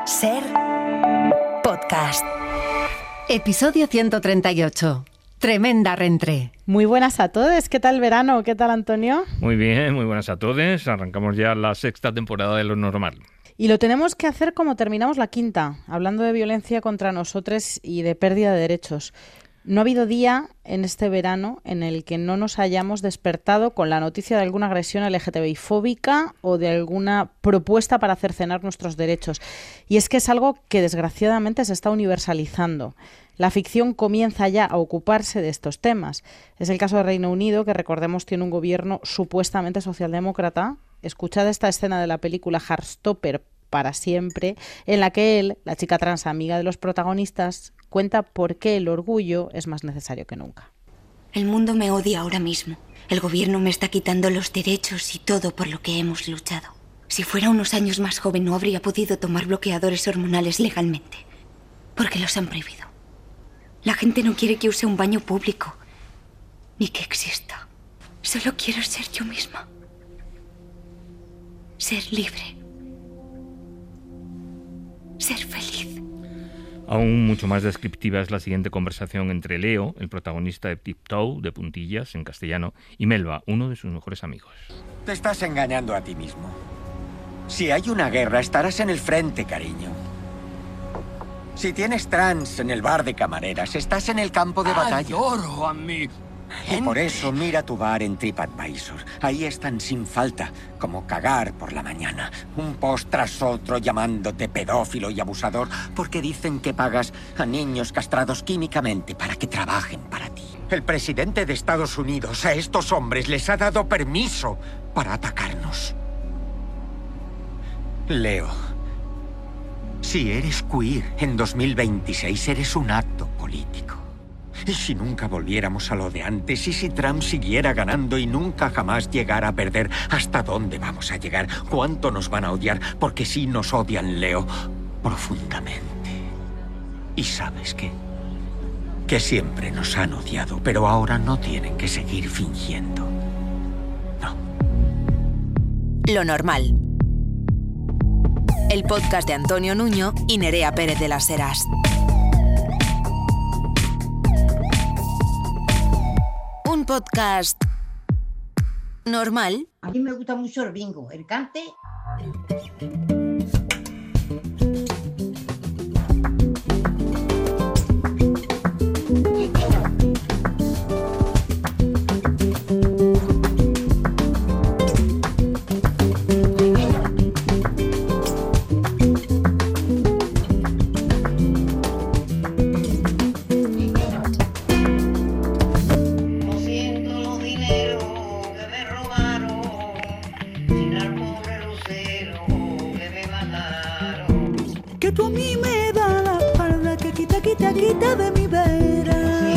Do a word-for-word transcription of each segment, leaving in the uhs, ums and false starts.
Ser podcast. Episodio ciento treinta y ocho. Tremenda rentré. Muy buenas a todos. ¿Qué tal verano? ¿Qué tal, Antonio? Muy bien, muy buenas a todos. Arrancamos ya la sexta temporada de Lo Normal. Y lo tenemos que hacer como terminamos la quinta, hablando de violencia contra nosotros y de pérdida de derechos. No ha habido día en este verano en el que no nos hayamos despertado con la noticia de alguna agresión L G T B I fóbica o de alguna propuesta para cercenar nuestros derechos. Y es que es algo que desgraciadamente se está universalizando. La ficción comienza ya a ocuparse de estos temas. Es el caso de Reino Unido, que recordemos tiene un gobierno supuestamente socialdemócrata. Escuchad esta escena de la película Heartstopper para siempre, en la que él, la chica trans amiga de los protagonistas, cuenta por qué el orgullo es más necesario que nunca. El mundo me odia ahora mismo. El gobierno me está quitando los derechos y todo por lo que hemos luchado. Si fuera unos años más joven no habría podido tomar bloqueadores hormonales legalmente, porque los han prohibido. La gente no quiere que use un baño público, ni que exista. Solo quiero ser yo misma. Ser libre. Ser feliz. Aún mucho más descriptiva es la siguiente conversación entre Leo, el protagonista de Tiptoe, de puntillas en castellano, y Melba, uno de sus mejores amigos. Te estás engañando a ti mismo. Si hay una guerra, estarás en el frente, cariño. Si tienes trans en el bar de camareras, estás en el campo de batalla. Adoro a mi... Y por eso mira tu bar en TripAdvisor. Ahí están sin falta, como cagar por la mañana. Un post tras otro llamándote pedófilo y abusador porque dicen que pagas a niños castrados químicamente para que trabajen para ti. El presidente de Estados Unidos a estos hombres les ha dado permiso para atacarnos. Leo, si eres queer en dos mil veintiséis eres un acto político. ¿Y si nunca volviéramos a lo de antes? ¿Y si Trump siguiera ganando y nunca jamás llegara a perder? ¿Hasta dónde vamos a llegar? ¿Cuánto nos van a odiar? Porque sí nos odian, Leo, profundamente. ¿Y sabes qué? Que siempre nos han odiado, pero ahora no tienen que seguir fingiendo. No. Lo Normal. El podcast de Antonio Nuño y Nerea Pérez de las Heras. Un podcast normal. A mí me gusta mucho el bingo, el cante. Quita de mi vera.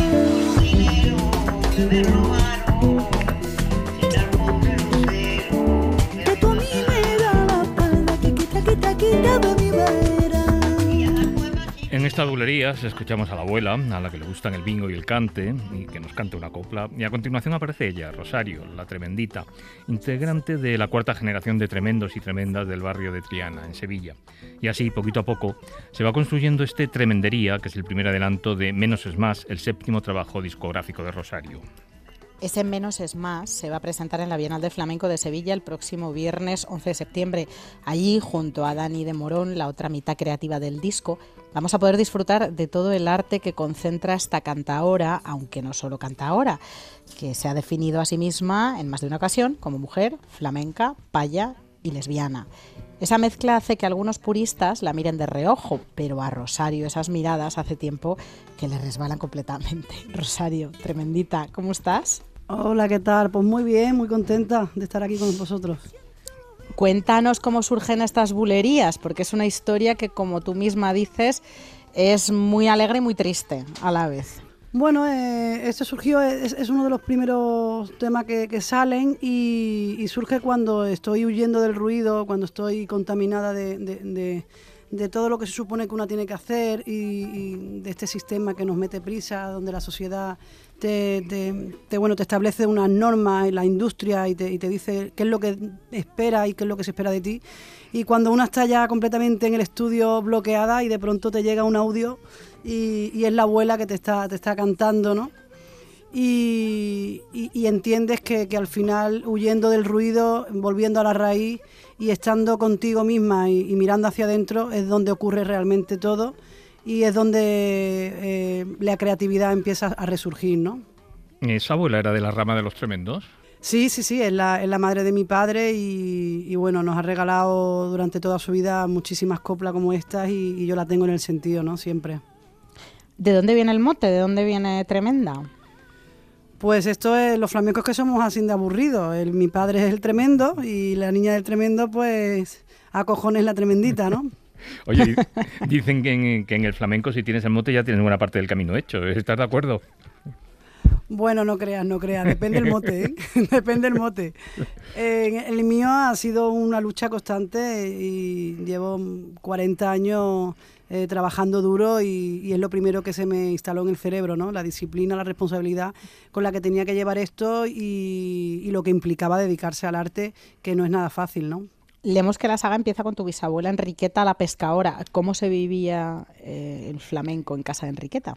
Que tú a mí me das la espalda, que quita, quita, quita de mi vera. En estas bulerías escuchamos a la abuela, a la que le gustan el bingo y el cante, y que nos cante una copla, y a continuación aparece ella, Rosario, la tremendita, integrante de la cuarta generación de tremendos y tremendas del barrio de Triana, en Sevilla. Y así, poquito a poco, se va construyendo este Tremendería, que es el primer adelanto de Menos es Más, el séptimo trabajo discográfico de Rosario. Ese Menos es Más se va a presentar en la Bienal de Flamenco de Sevilla el próximo viernes once de septiembre. Allí, junto a Dani de Morón, la otra mitad creativa del disco, vamos a poder disfrutar de todo el arte que concentra esta cantaora, aunque no solo cantaora, que se ha definido a sí misma en más de una ocasión como mujer, flamenca, paya y lesbiana. Esa mezcla hace que algunos puristas la miren de reojo, pero a Rosario esas miradas hace tiempo que le resbalan completamente. Rosario, tremendita, ¿cómo estás? Hola, ¿qué tal? Pues muy bien, muy contenta de estar aquí con vosotros. Cuéntanos cómo surgen estas bulerías, porque es una historia que, como tú misma dices, es muy alegre y muy triste a la vez. Bueno, eh, este surgió, es, es uno de los primeros temas que, que salen y, y surge cuando estoy huyendo del ruido, cuando estoy contaminada de, de, de, de todo lo que se supone que una tiene que hacer y, y de este sistema que nos mete prisa, donde la sociedad te, te, te, bueno, te establece unas normas en la industria y te, y te dice qué es lo que espera y qué es lo que se espera de ti. Y cuando una está ya completamente en el estudio bloqueada y de pronto te llega un audio y, y es la abuela que te está, te está cantando, ¿no? Y, y, y entiendes que, que al final, huyendo del ruido, volviendo a la raíz y estando contigo misma y, y mirando hacia adentro, es donde ocurre realmente todo y es donde eh, la creatividad empieza a resurgir, ¿no? ¿Esa abuela era de la rama de los Tremendos? Sí, sí, sí, es la, es la madre de mi padre y, y bueno, nos ha regalado durante toda su vida muchísimas coplas como estas y, y yo la tengo en el sentido, ¿no? Siempre. ¿De dónde viene el mote? ¿De dónde viene Tremenda? Pues esto es los flamencos que somos así de aburridos. El, mi padre es el tremendo y la niña del tremendo, pues, a cojones la tremendita, ¿no? Oye, dicen que en, que en el flamenco si tienes el mote ya tienes buena parte del camino hecho. ¿Estás de acuerdo? Bueno, no creas, no creas. Depende del mote, ¿eh? Depende del mote. Eh, el mío ha sido una lucha constante y llevo cuarenta años eh, trabajando duro y, y es lo primero que se me instaló en el cerebro, ¿no? La disciplina, la responsabilidad con la que tenía que llevar esto y, y lo que implicaba dedicarse al arte, que no es nada fácil, ¿no? Leemos que la saga empieza con tu bisabuela Enriqueta la pescadora. ¿Cómo se vivía eh, el flamenco en casa de Enriqueta?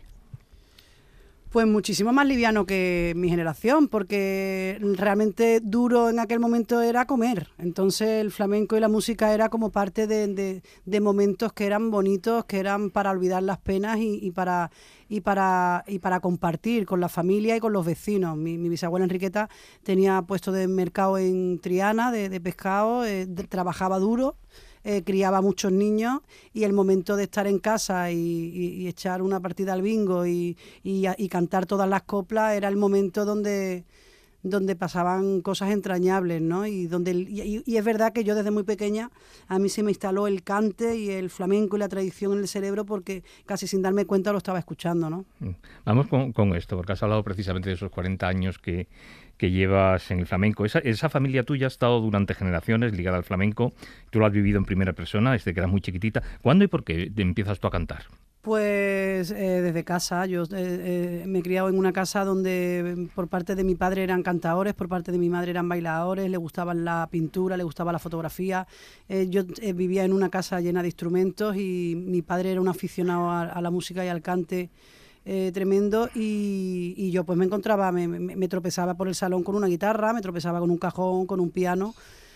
Pues muchísimo más liviano que mi generación, porque realmente duro en aquel momento era comer. Entonces el flamenco y la música era como parte de, de, de momentos que eran bonitos, que eran para olvidar las penas y, y, para, y, para, y para compartir con la familia y con los vecinos. Mi, mi bisabuela Enriqueta tenía puesto de mercado en Triana, de, de pescado, eh, de, trabajaba duro. Eh, criaba muchos niños y el momento de estar en casa y, y, y echar una partida al bingo y, y, y cantar todas las coplas era el momento donde, donde pasaban cosas entrañables, ¿no? Y, donde, y, y es verdad que yo desde muy pequeña a mí se me instaló el cante y el flamenco y la tradición en el cerebro porque casi sin darme cuenta lo estaba escuchando, ¿no? Vamos con, con esto, porque has hablado precisamente de esos cuarenta años que... que llevas en el flamenco. Esa, esa familia tuya ha estado durante generaciones ligada al flamenco. Tú lo has vivido en primera persona desde que eras muy chiquitita. ¿Cuándo y por qué empiezas tú a cantar? Pues eh, desde casa. Yo eh, eh, me he criado en una casa donde por parte de mi padre eran cantadores, por parte de mi madre eran bailadores, le gustaba la pintura, le gustaba la fotografía. Eh, yo eh, vivía en una casa llena de instrumentos y mi padre era un aficionado a, a la música y al cante Eh, tremendo y, y yo pues me encontraba, me, me, me tropezaba por el salón con una guitarra, me tropezaba con un cajón, con un piano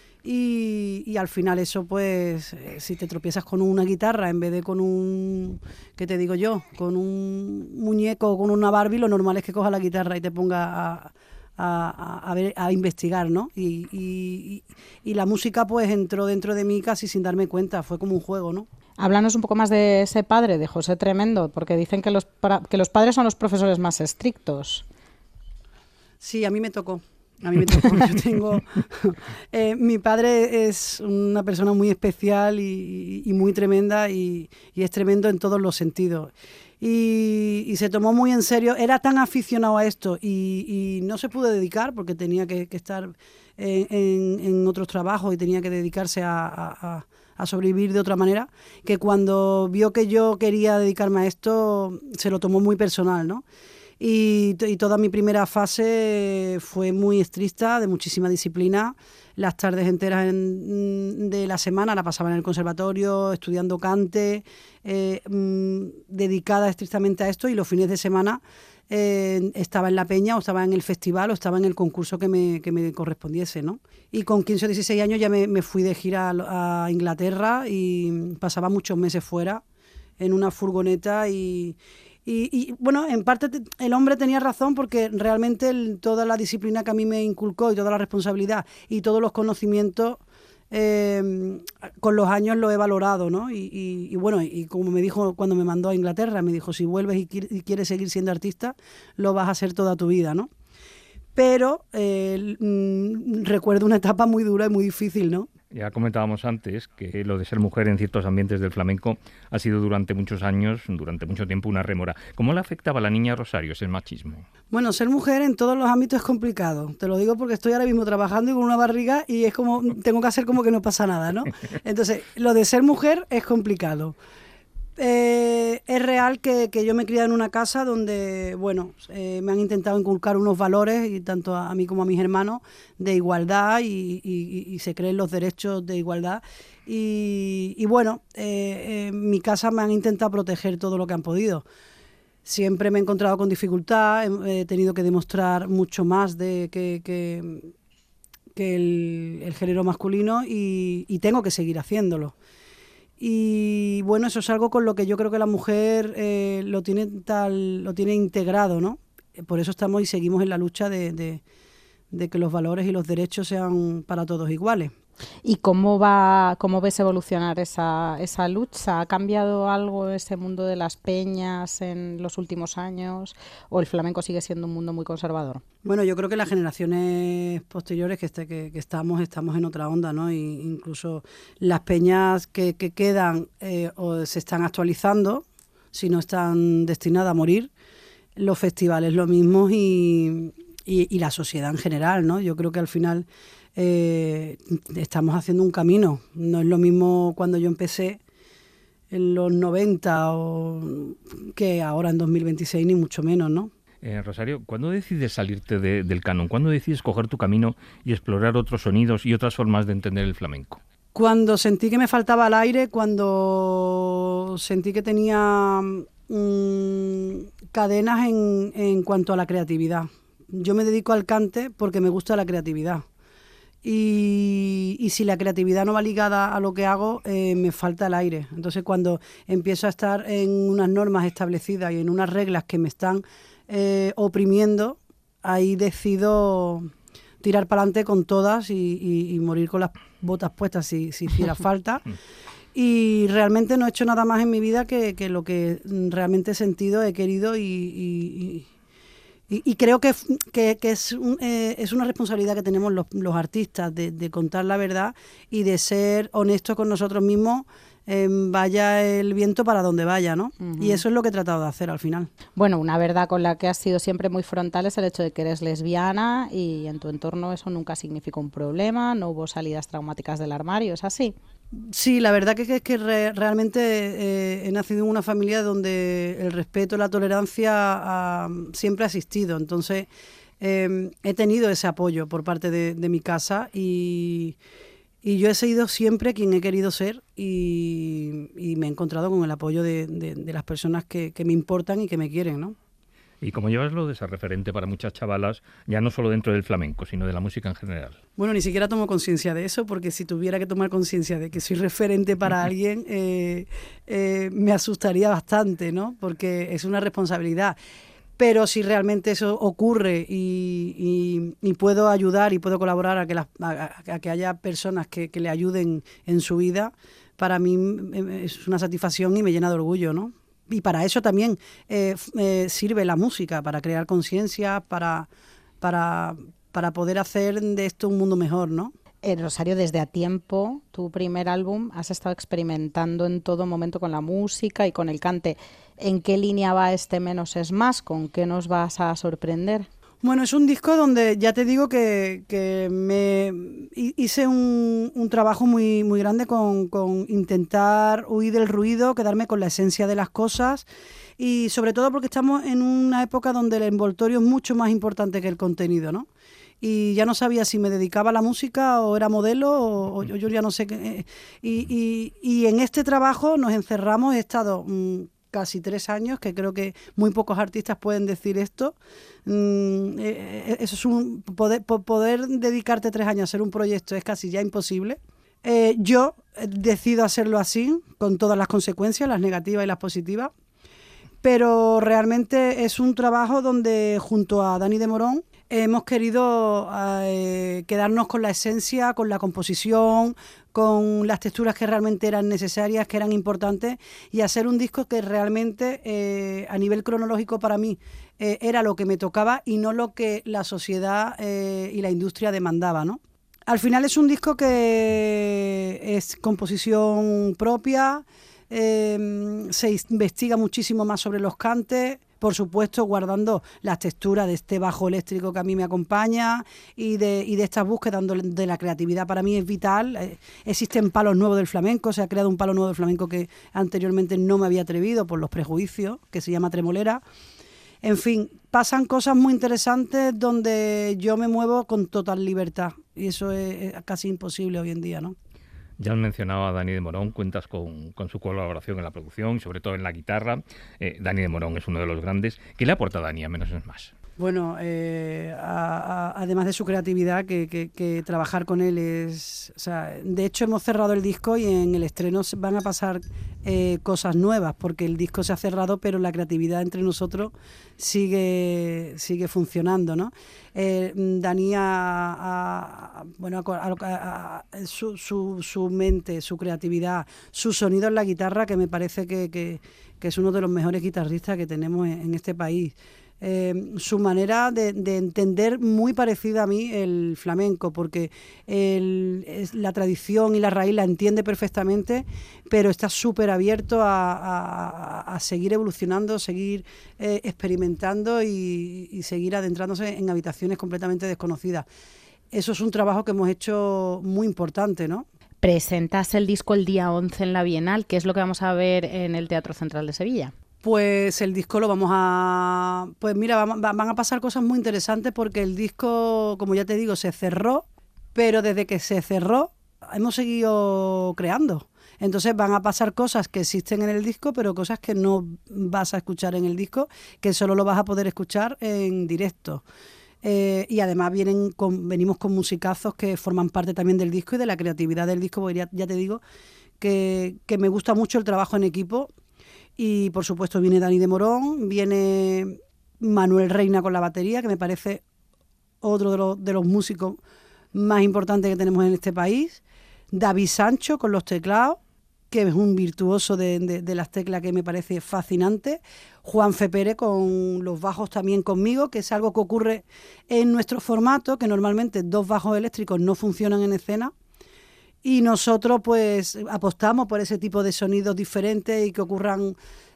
y, y al final eso pues eh, si te tropiezas con una guitarra en vez de con un, ¿qué te digo yo? Con un muñeco o con una Barbie, lo normal es que cojas la guitarra y te pongas a, a, a, ver, a investigar, ¿no? Y, y, y la música pues entró dentro de mí casi sin darme cuenta, fue como un juego, ¿no? Háblanos un poco más de ese padre, de José Tremendo, porque dicen que los, para, que los padres son los profesores más estrictos. Sí, a mí me tocó. A mí me tocó. Yo tengo, eh, mi padre es una persona muy especial y, y muy tremenda y, y es tremendo en todos los sentidos. Y, y se tomó muy en serio, era tan aficionado a esto y, y no se pudo dedicar porque tenía que, que estar en, en, en otros trabajos y tenía que dedicarse a... a, a a sobrevivir de otra manera, que cuando vio que yo quería dedicarme a esto, se lo tomó muy personal, ¿no? Y, y toda mi primera fase fue muy estricta, de muchísima disciplina. Las tardes enteras en, de la semana la pasaba en el conservatorio, estudiando cante, eh, mmm, dedicada estrictamente a esto, y los fines de semana eh, estaba en la peña o estaba en el festival o estaba en el concurso que me, que me correspondiese, ¿no? Y con quince o dieciséis años ya me, me fui de gira a, a Inglaterra y pasaba muchos meses fuera en una furgoneta y... Y, y bueno, en parte te, el hombre tenía razón porque realmente el, toda la disciplina que a mí me inculcó y toda la responsabilidad y todos los conocimientos eh, con los años lo he valorado, ¿no? Y, y, y bueno, y como me dijo cuando me mandó a Inglaterra, me dijo, si vuelves y, y quieres seguir siendo artista, lo vas a hacer toda tu vida, ¿no? Pero eh, mm, recuerdo una etapa muy dura y muy difícil, ¿no? Ya comentábamos antes que lo de ser mujer en ciertos ambientes del flamenco ha sido durante muchos años, durante mucho tiempo, una rémora. ¿Cómo le afectaba a la niña Rosario ese machismo? Bueno, ser mujer en todos los ámbitos es complicado. Te lo digo porque estoy ahora mismo trabajando y con una barriga y es como, tengo que hacer como que no pasa nada, ¿no? Entonces, lo de ser mujer es complicado. Eh, es real que, que yo me he criado en una casa donde, bueno, eh, me han intentado inculcar unos valores, y tanto a, a mí como a mis hermanos, de igualdad y, y, y se creen los derechos de igualdad. Y, y bueno, eh, en mi casa me han intentado proteger todo lo que han podido. Siempre me he encontrado con dificultad, he, he tenido que demostrar mucho más de que, que, que el, el género masculino y, y tengo que seguir haciéndolo. Y bueno, eso es algo con lo que yo creo que la mujer eh, lo tiene tal, lo tiene integrado, ¿no? Por eso estamos y seguimos en la lucha de, de, de que los valores y los derechos sean para todos iguales. ¿Y cómo va, cómo ves evolucionar esa, esa lucha? ¿Ha cambiado algo ese mundo de las peñas en los últimos años o el flamenco sigue siendo un mundo muy conservador? Bueno, yo creo que las generaciones posteriores que, este, que, que estamos, estamos en otra onda, ¿no? Y incluso las peñas que, que quedan eh, o se están actualizando, si no están destinadas a morir, los festivales lo mismo y, y, y la sociedad en general, ¿no? Yo creo que al final Eh, estamos haciendo un camino. No es lo mismo cuando yo empecé en los noventa o que ahora en dos mil veintiséis, ni mucho menos, ¿no? Eh, Rosario, ¿cuándo decides salirte de, del canon? ¿Cuándo decides coger tu camino y explorar otros sonidos y otras formas de entender el flamenco? Cuando sentí que me faltaba el aire, cuando sentí que tenía mmm, cadenas en, en cuanto a la creatividad. Yo me dedico al cante porque me gusta la creatividad. Y, y si la creatividad no va ligada a lo que hago, eh, me falta el aire. Entonces, cuando empiezo a estar en unas normas establecidas y en unas reglas que me están eh, oprimiendo, ahí decido tirar para adelante con todas y, y, y morir con las botas puestas si, si hiciera falta. Y realmente no he hecho nada más en mi vida que, que lo que realmente he sentido, he querido y... y, y Y, y creo que, que, que es, un, eh, es una responsabilidad que tenemos los, los artistas de, de contar la verdad y de ser honestos con nosotros mismos, eh, vaya el viento para donde vaya, ¿no? Uh-huh. Y eso es lo que he tratado de hacer al final. Bueno, una verdad con la que has sido siempre muy frontal es el hecho de que eres lesbiana y en tu entorno eso nunca significó un problema, no hubo salidas traumáticas del armario, ¿es así? Sí, la verdad que es que re, realmente eh, he nacido en una familia donde el respeto y la tolerancia ha, siempre ha existido. Entonces, eh, he tenido ese apoyo por parte de, de mi casa y, y yo he sido siempre quien he querido ser y, y me he encontrado con el apoyo de, de, de las personas que, que me importan y que me quieren, ¿no? Y como llevas lo de ser referente para muchas chavalas, ya no solo dentro del flamenco, sino de la música en general. Bueno, ni siquiera tomo conciencia de eso, porque si tuviera que tomar conciencia de que soy referente para alguien, eh, eh, me asustaría bastante, ¿no? Porque es una responsabilidad. Pero si realmente eso ocurre y, y, y puedo ayudar y puedo colaborar a que, las, a, a que haya personas que, que le ayuden en su vida, para mí es una satisfacción y me llena de orgullo, ¿no? Y para eso también eh, eh, sirve la música, para crear conciencia, para, para, para poder hacer de esto un mundo mejor, ¿no? Eh, Rosario, desde a tiempo, tu primer álbum, has estado experimentando en todo momento con la música y con el cante. ¿En qué línea va este Menos es Más? ¿Con qué nos vas a sorprender? Bueno, es un disco donde ya te digo que, que me hice un, un trabajo muy, muy grande con, con intentar huir del ruido, quedarme con la esencia de las cosas y sobre todo porque estamos en una época donde el envoltorio es mucho más importante que el contenido, ¿no? Y ya no sabía si me dedicaba a la música o era modelo o, o yo, yo ya no sé qué. Y, y, y en este trabajo nos encerramos, he estado mmm, casi tres años, que creo que muy pocos artistas pueden decir esto. Mm, eh, eso es un poder, poder dedicarte tres años a hacer un proyecto es casi ya imposible. Eh, yo decido hacerlo así, con todas las consecuencias, las negativas y las positivas, pero realmente es un trabajo donde junto a Dani de Morón hemos querido eh, quedarnos con la esencia, con la composición, con las texturas que realmente eran necesarias, que eran importantes, y hacer un disco que realmente eh, a nivel cronológico para mí eh, era lo que me tocaba y no lo que la sociedad eh, y la industria demandaba, ¿no? Al final es un disco que es composición propia, eh, se investiga muchísimo más sobre los cantes, por supuesto guardando las texturas de este bajo eléctrico que a mí me acompaña y de, y de estas búsquedas de la creatividad. Para mí es vital. Eh, existen palos nuevos del flamenco, se ha creado un palo nuevo del flamenco que anteriormente no me había atrevido por los prejuicios, que se llama tremolera. En fin, pasan cosas muy interesantes donde yo me muevo con total libertad y eso es, es casi imposible hoy en día, ¿no? Ya has mencionado a Dani de Morón, cuentas con, con su colaboración en la producción y sobre todo en la guitarra. Eh, Dani de Morón es uno de los grandes. ¿Qué le aporta Dani a Menos es Más? Bueno, eh, a, a, además de su creatividad, que, que, que trabajar con él es... O sea, de hecho hemos cerrado el disco y en el estreno van a pasar eh, cosas nuevas, porque el disco se ha cerrado, pero la creatividad entre nosotros sigue sigue funcionando, ¿no? Eh, Dani, a, a, bueno, a, a, a, su, su, su mente, su creatividad, su sonido en la guitarra, que me parece que, que, que es uno de los mejores guitarristas que tenemos en, en este país. Eh, su manera de, de entender muy parecida a mí el flamenco, porque el, es, la tradición y la raíz la entiende perfectamente, pero está súper abierto a, a, a seguir evolucionando, seguir eh, experimentando y, y seguir adentrándose en habitaciones completamente desconocidas. Eso es un trabajo que hemos hecho muy importante, ¿no? Presentas el disco el día once en la Bienal. ¿Qué es lo que vamos a ver en el Teatro Central de Sevilla? Pues el disco lo vamos a... Pues mira, van a pasar cosas muy interesantes porque el disco, como ya te digo, se cerró, pero desde que se cerró hemos seguido creando. Entonces van a pasar cosas que existen en el disco, pero cosas que no vas a escuchar en el disco, que solo lo vas a poder escuchar en directo. Eh, y además vienen con, venimos con musicazos que forman parte también del disco y de la creatividad del disco, porque ya, ya te digo que, que me gusta mucho el trabajo en equipo. Y por supuesto viene Dani de Morón, viene Manuel Reina con la batería, que me parece otro de los, de los músicos más importantes que tenemos en este país, David Sancho con los teclados, que es un virtuoso de, de, de las teclas que me parece fascinante, Juanfe Pérez con los bajos también conmigo, que es algo que ocurre en nuestro formato, que normalmente dos bajos eléctricos no funcionan en escena. Y nosotros pues apostamos por ese tipo de sonidos diferentes y que ocurran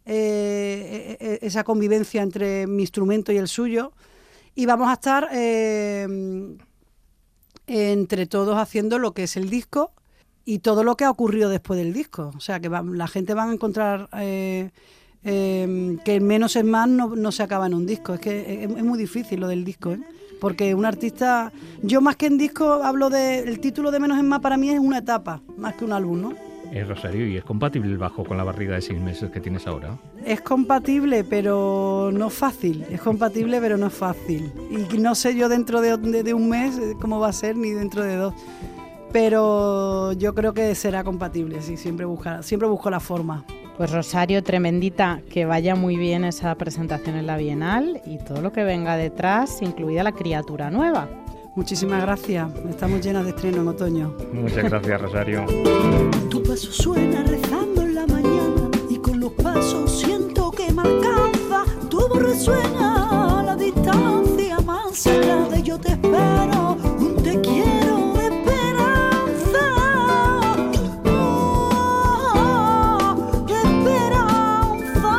eh, esa convivencia entre mi instrumento y el suyo. Y vamos a estar eh, entre todos haciendo lo que es el disco y todo lo que ha ocurrido después del disco. O sea, que va, la gente va a encontrar eh, eh, que menos es más no, no se acaba en un disco. Es que es, es muy difícil lo del disco, ¿eh? Porque un artista, yo más que en disco hablo de, el título de Menos es Más para mí es una etapa, más que un álbum, ¿no? Eh, Rosario, ¿y es compatible el bajo con la barriga de seis meses que tienes ahora? Es compatible, pero no fácil, es compatible, pero no es fácil. Y no sé yo dentro de, de, de un mes cómo va a ser, ni dentro de dos. Pero yo creo que será compatible, sí, siempre, busca, siempre busco la forma. Pues Rosario, tremendita, que vaya muy bien esa presentación en la Bienal y todo lo que venga detrás, incluida la criatura nueva. Muchísimas gracias, estamos llenas de estreno en otoño. Muchas gracias, Rosario. Tu paso suena rezando en la mañana y con los pasos siento que me alcanza. Tu voz resuena a la distancia más allá de yo te espero, un te quiero de esperanza. Oh, de esperanza.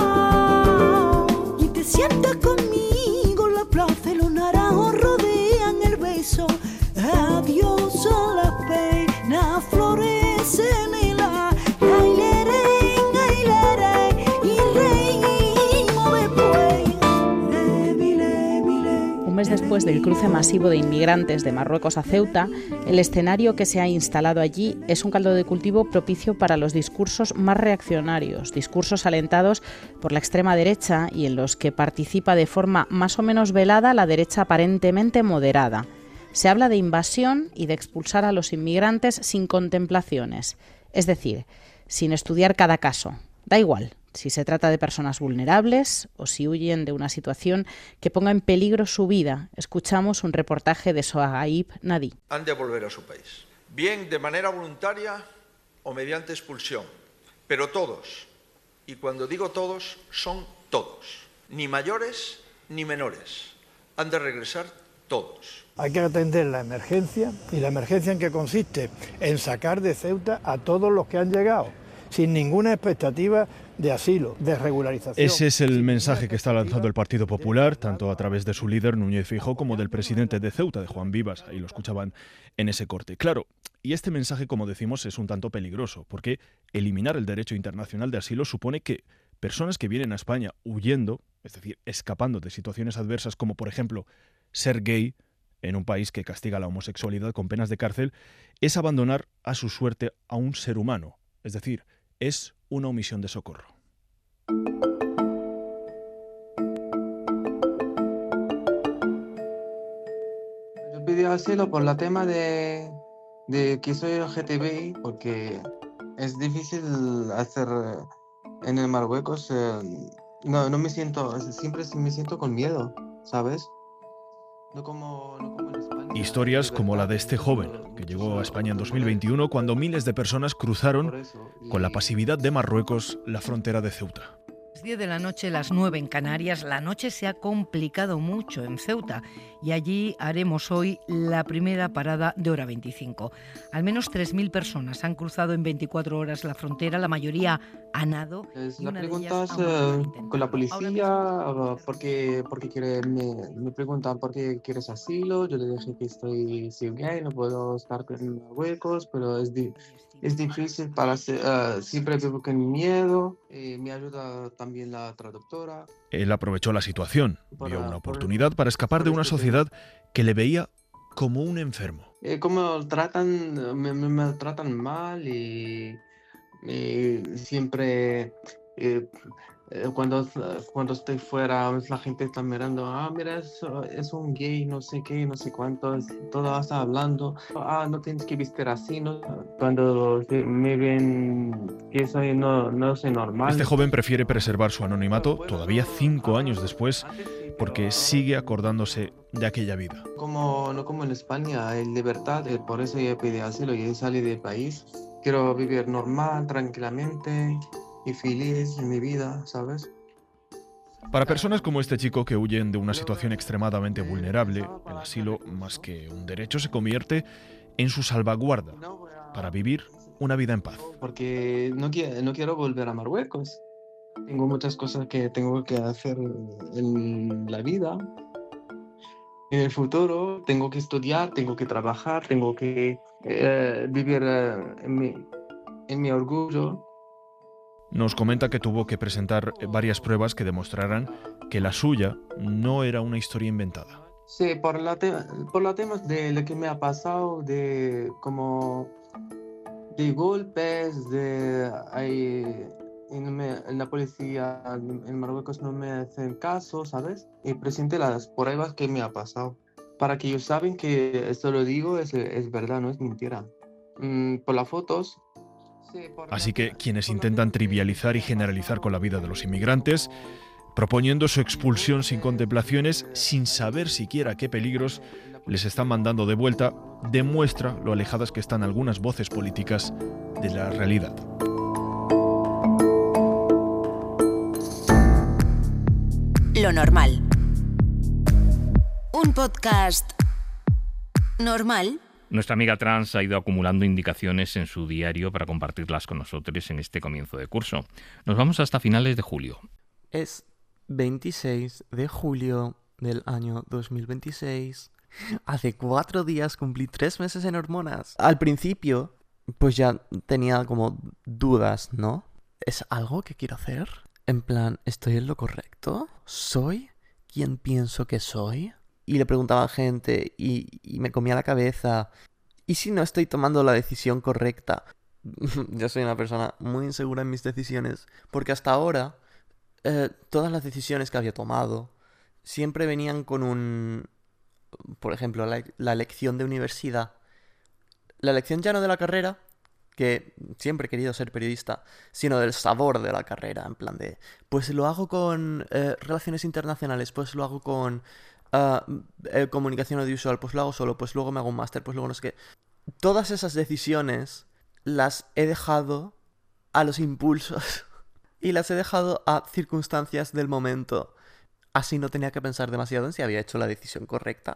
Y te sientas conmigo en la plaza y los naranjos rodean el beso. Adiós a las penas florecen y la ailere, ailere, y reímos después. Levile, mile. Un mes después del cruce masivo de inmigrantes de Marruecos a Ceuta, el escenario que se ha instalado allí es un caldo de cultivo propicio para los discursos más reaccionarios, discursos alentados por la extrema derecha y en los que participa de forma más o menos velada la derecha aparentemente moderada. Se habla de invasión y de expulsar a los inmigrantes sin contemplaciones, es decir, sin estudiar cada caso. Da igual si se trata de personas vulnerables o si huyen de una situación que ponga en peligro su vida. Escuchamos un reportaje de Sohaib Nadi. Han de volver a su país, bien de manera voluntaria o mediante expulsión, pero todos, y cuando digo todos, son todos, ni mayores ni menores, han de regresar todos. Hay que atender la emergencia, y la emergencia en que consiste en sacar de Ceuta a todos los que han llegado, sin ninguna expectativa de asilo, de regularización. Ese es el mensaje que está lanzando el Partido Popular, tanto a través de su líder Núñez Feijóo como del presidente de Ceuta, de Juan Vivas. Ahí lo escuchaban en ese corte. Claro, y este mensaje, como decimos, es un tanto peligroso, porque eliminar el derecho internacional de asilo supone que personas que vienen a España huyendo, es decir, escapando de situaciones adversas como, por ejemplo, ser gay en un país que castiga la homosexualidad con penas de cárcel, es abandonar a su suerte a un ser humano, es decir, es una omisión de socorro. Yo pedí asilo por el tema de, de que soy L G T B I, porque es difícil hacer en el Marruecos. Eh, no, no me siento, siempre me siento con miedo, ¿sabes? No como, no como en España. Historias como la de este joven, que llegó a España en dos mil veintiuno cuando miles de personas cruzaron con la pasividad de Marruecos la frontera de Ceuta. diez de la noche, las nueve en Canarias. La noche se ha complicado mucho en Ceuta y allí haremos hoy la primera parada de Hora veinticinco. Al menos tres mil personas han cruzado en veinticuatro horas la frontera, la mayoría a nado. La pregunta es eh, con la policía, porque, porque quiere, me, me preguntan por qué quieres asilo. Yo le dije que estoy gay, no puedo estar en Marruecos, pero es, di, es difícil para ser, uh, siempre vivo con miedo. Eh, me ayuda también la traductora. Él aprovechó la situación, vio una oportunidad para escapar de una sociedad que le veía como un enfermo. Eh, como tratan, me, me, me tratan mal y, y siempre eh, cuando, cuando estoy fuera la gente está mirando, ah, mira, es, es un gay, no sé qué, no sé cuánto, todo está hablando, ah, no tienes que vestir así, ¿no? Cuando me ven que soy, no, no soy normal. Este joven prefiere preservar su anonimato todavía cinco años después porque sigue acordándose de aquella vida. Como, no como en España, hay libertad, por eso yo pedí asilo y salí del país. Quiero vivir normal, tranquilamente y feliz en mi vida, ¿sabes? Para personas como este chico que huyen de una situación extremadamente vulnerable, el asilo, más que un derecho, se convierte en su salvaguarda para vivir una vida en paz. Porque no quiero, no quiero volver a Marruecos. Tengo muchas cosas que tengo que hacer en la vida. En el futuro tengo que estudiar, tengo que trabajar, tengo que eh, vivir eh, en, mi, en mi orgullo. Nos comenta que tuvo que presentar varias pruebas que demostraran que la suya no era una historia inventada. Sí, por la te por los temas de lo que me ha pasado, de como de golpes, de hay, en, me, en la policía en Marruecos no me hacen caso, ¿sabes? Y presenté las pruebas que me ha pasado para que ellos saben que esto lo digo es, es verdad, no es mentira. Mm, por las fotos. Así que quienes intentan trivializar y generalizar con la vida de los inmigrantes, proponiendo su expulsión sin contemplaciones, sin saber siquiera qué peligros les están mandando de vuelta, demuestra lo alejadas que están algunas voces políticas de la realidad. Lo normal. Un podcast normal. Nuestra amiga trans ha ido acumulando indicaciones en su diario para compartirlas con nosotros en este comienzo de curso. Nos vamos hasta finales de julio. Es veintiséis de julio del año dos mil veintiséis. Hace cuatro días cumplí tres meses en hormonas. Al principio, pues ya tenía como dudas, ¿no? ¿Es algo que quiero hacer? En plan, ¿estoy en lo correcto? ¿Soy quien pienso que soy? Y le preguntaba a gente y, y me comía la cabeza. ¿Y si no estoy tomando la decisión correcta? Yo soy una persona muy insegura en mis decisiones. Porque hasta ahora, eh, todas las decisiones que había tomado siempre venían con un... Por ejemplo, la, la elección de universidad. La elección ya no de la carrera, que siempre he querido ser periodista, sino del sabor de la carrera. En plan de, pues lo hago con eh, relaciones internacionales, pues lo hago con... Uh, eh, comunicación audiovisual, pues lo hago solo, pues luego me hago un máster, pues luego no sé qué. Todas esas decisiones las he dejado a los impulsos y las he dejado a circunstancias del momento. Así no tenía que pensar demasiado en si había hecho la decisión correcta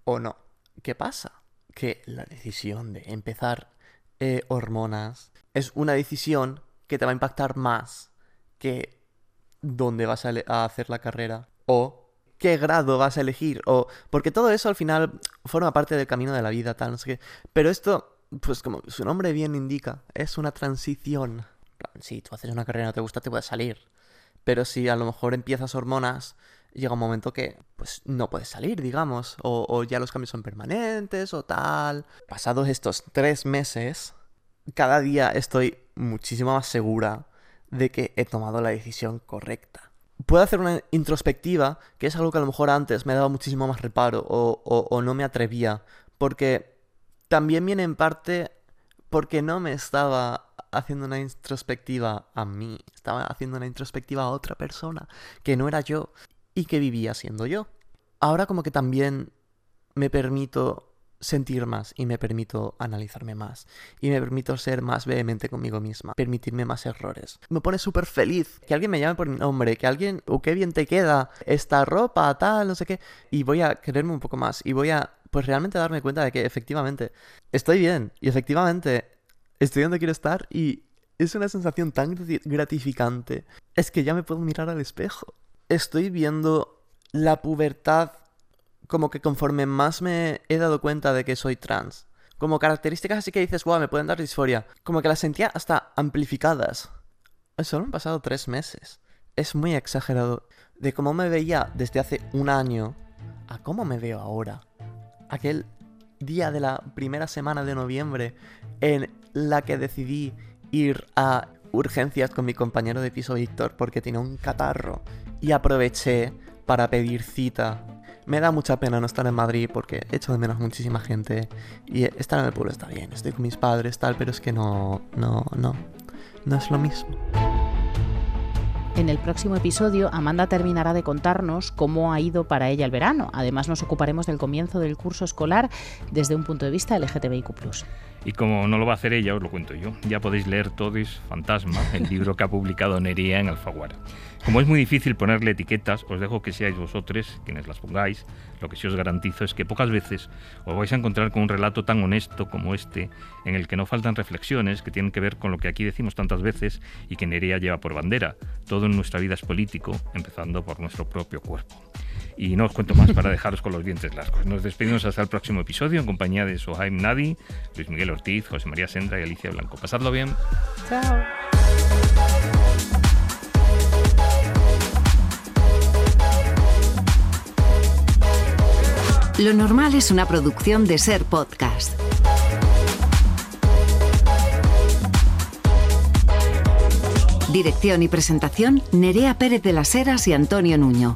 o no. ¿Qué pasa? Que la decisión de empezar eh, hormonas es una decisión que te va a impactar más que dónde vas a, a hacer la carrera o qué grado vas a elegir, o porque todo eso al final forma parte del camino de la vida, tal, no sé qué. Pero esto, pues como su nombre bien indica, es una transición. Si tú haces una carrera y no te gusta, te puedes salir. Pero si a lo mejor empiezas hormonas, llega un momento que pues no puedes salir, digamos, o, o ya los cambios son permanentes o tal. Pasados estos tres meses, cada día estoy muchísimo más segura de que he tomado la decisión correcta. Puedo hacer una introspectiva, que es algo que a lo mejor antes me daba muchísimo más reparo o, o, o no me atrevía, porque también viene en parte porque no me estaba haciendo una introspectiva a mí, estaba haciendo una introspectiva a otra persona, que no era yo y que vivía siendo yo. Ahora como que también me permito sentir más y me permito analizarme más y me permito ser más vehemente conmigo misma, permitirme más errores. Me pone súper feliz que alguien me llame por mi nombre, que alguien, o oh, qué bien te queda esta ropa, tal, no sé qué, y voy a quererme un poco más y voy a, pues realmente darme cuenta de que efectivamente estoy bien y efectivamente estoy donde quiero estar y es una sensación tan gratificante. Es que ya me puedo mirar al espejo. Estoy viendo la pubertad como que conforme más me he dado cuenta de que soy trans. Como características así que dices, guau, me pueden dar disforia. Como que las sentía hasta amplificadas. Solo han pasado tres meses. Es muy exagerado. De cómo me veía desde hace un año a cómo me veo ahora. Aquel día de la primera semana de noviembre en la que decidí ir a urgencias con mi compañero de piso Víctor porque tenía un catarro. Y aproveché para pedir cita. Me da mucha pena no estar en Madrid porque echo de menos muchísima gente y estar en el pueblo está bien, estoy con mis padres, tal, pero es que no, no, no, no es lo mismo. En el próximo episodio, Amanda terminará de contarnos cómo ha ido para ella el verano. Además, nos ocuparemos del comienzo del curso escolar desde un punto de vista L G T B I Q plus. Y como no lo va a hacer ella, os lo cuento yo. Ya podéis leer todos Fantasma, el libro que ha publicado Nerea en Alfaguara. Como es muy difícil ponerle etiquetas, os dejo que seáis vosotros quienes las pongáis. Lo que sí os garantizo es que pocas veces os vais a encontrar con un relato tan honesto como este, en el que no faltan reflexiones que tienen que ver con lo que aquí decimos tantas veces y que Nerea lleva por bandera. Todo en nuestra vida es político, empezando por nuestro propio cuerpo. Y no os cuento más para dejaros con los dientes largos. Nos despedimos hasta el próximo episodio en compañía de Sohaim Nadi, Luis Miguel Ortiz, José María Sendra y Alicia Blanco. Pasadlo bien. Chao. Lo normal es una producción de Ser Podcast. Dirección y presentación, Nerea Pérez de las Heras y Antonio Nuño.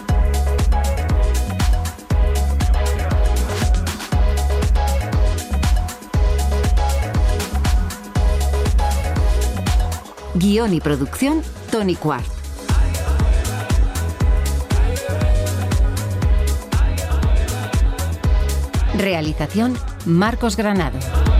Guión y producción, Tony Quart. Realización, Marcos Granado.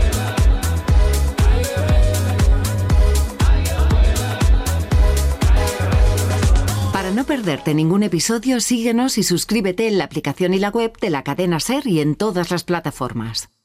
Para no perderte ningún episodio, síguenos y suscríbete en la aplicación y la web de la cadena SER y en todas las plataformas.